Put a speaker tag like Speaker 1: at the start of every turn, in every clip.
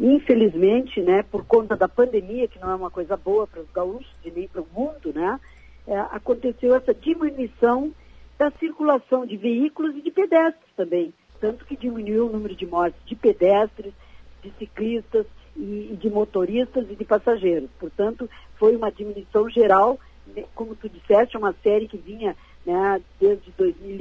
Speaker 1: Infelizmente, né, por conta da pandemia, que não é uma coisa boa para os gaúchos e nem para o mundo, né, aconteceu essa diminuição da circulação de veículos e de pedestres também. Tanto que diminuiu o número de mortes de pedestres, de ciclistas e de motoristas e de passageiros. Portanto, foi uma diminuição geral, né, como tu disseste, uma série que vinha, né, desde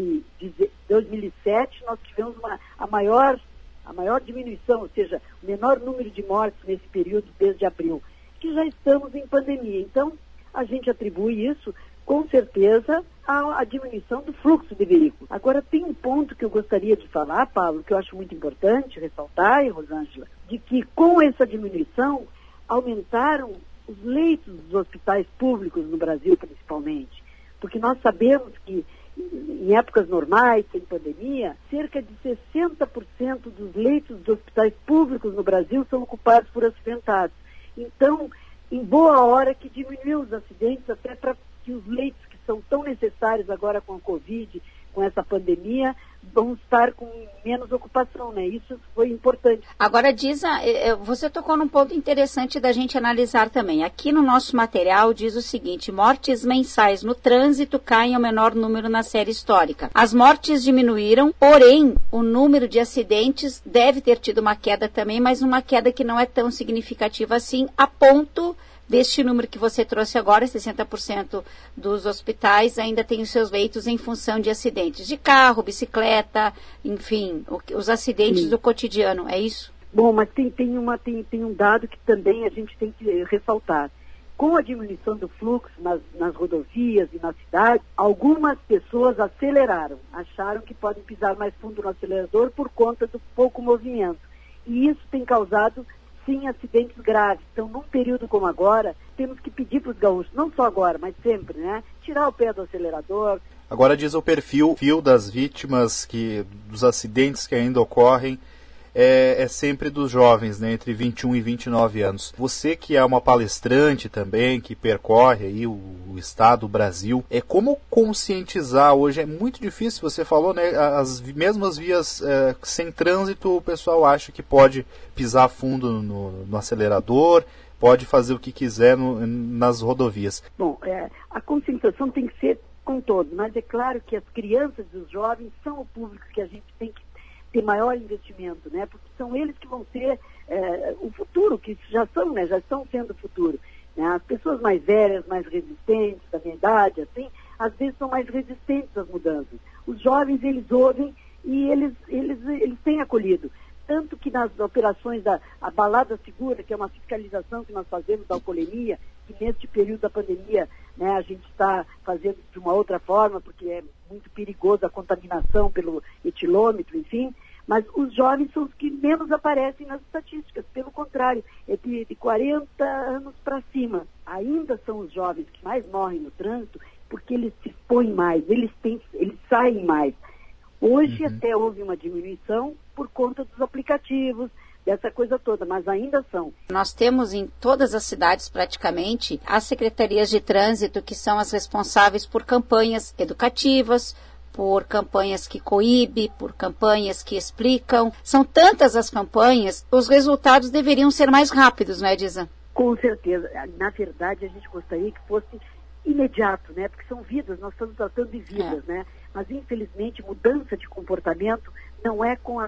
Speaker 1: 2007, nós tivemos a maior diminuição, ou seja, o menor número de mortes nesse período desde abril, que já estamos em pandemia. Então, a gente atribui isso, com certeza, à diminuição do fluxo de veículos. Agora, tem um ponto que eu gostaria de falar, Paulo, que eu acho muito importante ressaltar, e Rosângela, de que com essa diminuição, aumentaram os leitos dos hospitais públicos no Brasil, principalmente. Porque nós sabemos que, em épocas normais, sem pandemia, cerca de 60% dos leitos dos hospitais públicos no Brasil são ocupados por acidentados. Então, em boa hora que diminuiu os acidentes, até para que os leitos que são tão necessários agora com a Covid, com essa pandemia, vão estar com menos ocupação, né? Isso foi importante.
Speaker 2: Agora, Disa, você tocou num ponto interessante da gente analisar também. Aqui no nosso material diz o seguinte: mortes mensais no trânsito caem ao menor número na série histórica. As mortes diminuíram, porém, o número de acidentes deve ter tido uma queda também, mas uma queda que não é tão significativa assim, a ponto deste número que você trouxe agora, 60% dos hospitais ainda têm os seus leitos em função de acidentes de carro, bicicleta, enfim, os acidentes do cotidiano, é isso?
Speaker 1: Bom, mas tem um dado que também a gente tem que ressaltar. Com a diminuição do fluxo nas rodovias e na cidade, algumas pessoas aceleraram, acharam que podem pisar mais fundo no acelerador por conta do pouco movimento. E isso tem causado, sim, acidentes graves. Então, num período como agora, temos que pedir para os gaúchos, não só agora, mas sempre, né? Tirar o pé do acelerador.
Speaker 3: Agora diz o perfil das vítimas, dos acidentes que ainda ocorrem, é sempre dos jovens, né? Entre 21 e 29 anos. Você que é uma palestrante também, que percorre aí o estado, o Brasil, como conscientizar hoje? É muito difícil, você falou, né? As mesmas vias sem trânsito, o pessoal acha que pode pisar fundo no acelerador, pode fazer o que quiser nas rodovias.
Speaker 1: Bom, a conscientização tem que ser com todos, mas é claro que as crianças e os jovens são o público que a gente tem que ter maior investimento, né? Porque são eles que vão ser o futuro, que já são, né? Já estão sendo o futuro. Né? As pessoas mais velhas, mais resistentes, da minha idade, assim, às vezes são mais resistentes às mudanças. Os jovens, eles ouvem e eles têm acolhido. Tanto que nas operações a Balada Segura, que é uma fiscalização que nós fazemos da alcoolemia, que neste período da pandemia, né, a gente está fazendo de uma outra forma, porque é muito perigoso a contaminação pelo etilômetro, enfim, mas os jovens são os que menos aparecem nas estatísticas, pelo contrário, é de 40 anos para cima. Ainda são os jovens que mais morrem no trânsito, porque eles se expõem mais, eles saem mais. Hoje até houve uma diminuição por conta dos aplicativos, dessa coisa toda, mas ainda são.
Speaker 2: Nós temos em todas as cidades praticamente as secretarias de trânsito que são as responsáveis por campanhas educativas, por campanhas que coíbem, por campanhas que explicam. São tantas as campanhas, os resultados deveriam ser mais rápidos, não é, Disa?
Speaker 1: Com certeza. Na verdade, a gente gostaria que fosse imediato, né? Porque são vidas, nós estamos tratando de vidas, né? Mas, infelizmente, mudança de comportamento não é com a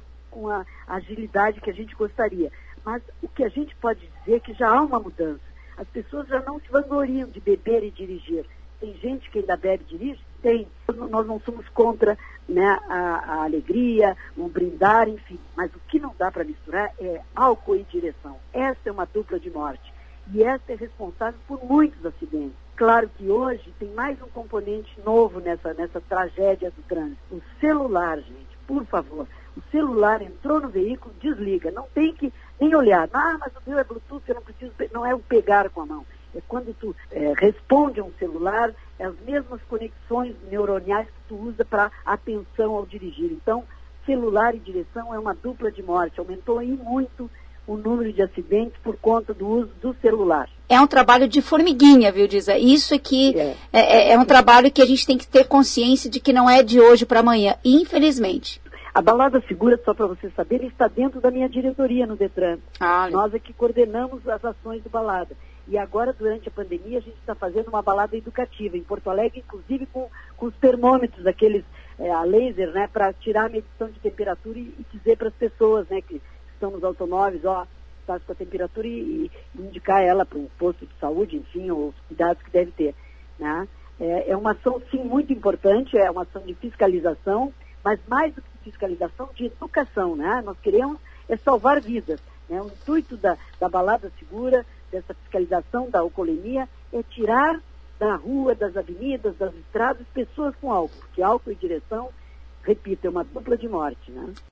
Speaker 1: agilidade que a gente gostaria. Mas o que a gente pode dizer é que já há uma mudança. As pessoas já não se vangloriam de beber e dirigir. Tem gente que ainda bebe e dirige? Tem. Nós não somos contra, né, a alegria, o brindar, enfim. Mas o que não dá para misturar é álcool e direção. Essa é uma dupla de morte. E essa é responsável por muitos acidentes. Claro que hoje tem mais um componente novo nessa tragédia do trânsito. O celular, gente, por favor. O celular entrou no veículo, desliga. Não tem que nem olhar. Mas o meu é Bluetooth, eu não preciso... Não é o pegar com a mão. É quando tu responde a um celular, é as mesmas conexões neuroniais que tu usa para atenção ao dirigir. Então, celular e direção é uma dupla de morte. Aumentou aí muito o número de acidentes por conta do uso do celular.
Speaker 2: É um trabalho de formiguinha, viu, Disa? Isso aqui é um trabalho que a gente tem que ter consciência de que não é de hoje para amanhã, infelizmente.
Speaker 1: A Balada Segura, só para você saber, está dentro da minha diretoria no Detran. Nós é que coordenamos as ações do Balada. E agora, durante a pandemia, a gente está fazendo uma balada educativa em Porto Alegre, inclusive com os termômetros, aqueles a laser, né, para tirar a medição de temperatura e dizer para as pessoas, né, que estão nos automóveis, está com a temperatura e indicar ela para o posto de saúde, enfim, os cuidados que deve ter, né? É uma ação, sim, muito importante, é uma ação de fiscalização, mas mais do que fiscalização, de educação, né? Nós queremos salvar vidas, né? O intuito da Balada Segura, dessa fiscalização da alcoolemia, é tirar da rua, das avenidas, das estradas, pessoas com álcool, porque álcool e direção, repito, é uma dupla de morte, né?